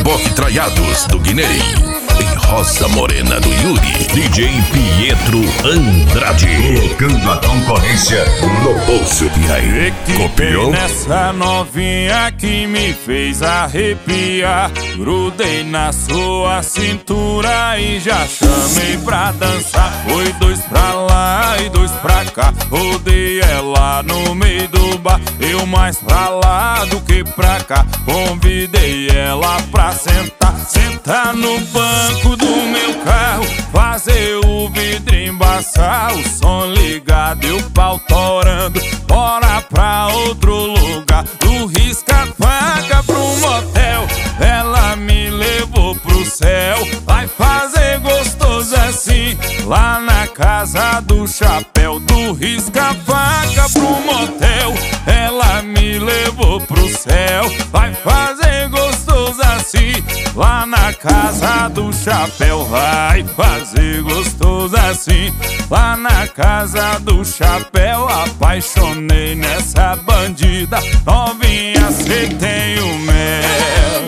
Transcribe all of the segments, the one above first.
Reboque Traiados do Guinei e Rosa Morena do Yuri. DJ Pietro Andrade, colocando a concorrência no bolso. E aí, copiou? Nessa novinha que me fez arrepiar, grudei na sua cintura e já chamei pra dançar. Foi 2 pra lá e 2 pra cá, rodei ela no meio do bar. Eu mais pra lá do que pra cá, convidei ela pra sentar. Sentar no banco do meu carro, fazer o vidro embaçar, o som ligado e o pau torando. Bora pra outro lugar, do risca-faca pro motel. Ela me levou pro céu, vai fazer gostoso assim, lá na casa do chapéu. Do risca-faca pro motel, ela me levou pro céu, vai fazer gostoso assim, lá na casa do chapéu. Vai fazer gostoso assim, lá na casa do chapéu. Apaixonei nessa bandida, novinha, cê tem o mel.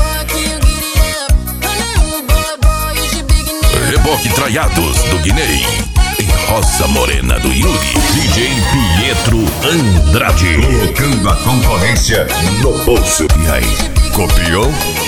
Reboque Traiados do Guinei e Rosa Morena do Yuri. DJ Pietro Andrade, colocando a concorrência no bolso. E aí, copiou?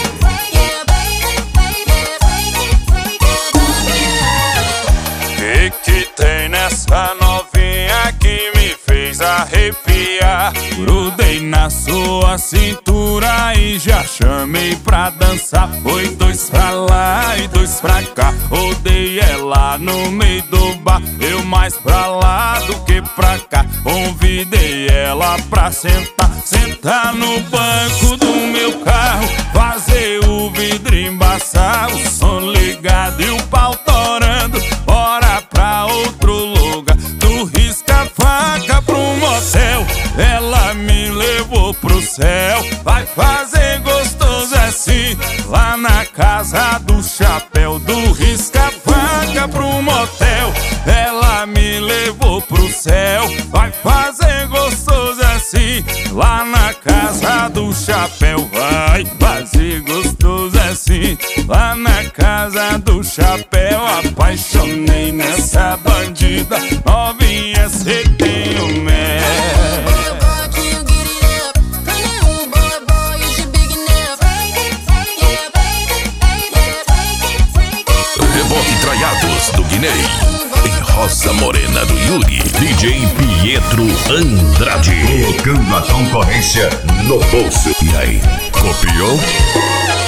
Que tem nessa novinha que me fez arrepiar? Grudei na sua cintura e já chamei pra dançar. Foi 2 pra lá e 2 pra cá, rodei ela no meio do bar. Eu mais pra lá do que pra cá, convidei ela pra sentar. Sentar no banco do meu carro, fazer o vidro embaçar, o som ligado e o pau torando. Bora pra outro lugar, do risca-faca pro motel. Ela me levou pro céu, vai fazer gostoso assim, lá na casa do chapéu. Do risca-faca pro motel, ela me levou pro céu, vai fazer gostoso assim, lá na casa do chapéu. Vai fazer gostoso assim, lá na casa do chapéu. Apaixonei nessa bandida, novinha, cê tem o mel. Reboque Traiados do Guinei e Rosa Morena do Yuri. DJ Pietro Andrade, colocando a concorrência no bolso. E aí, copiou?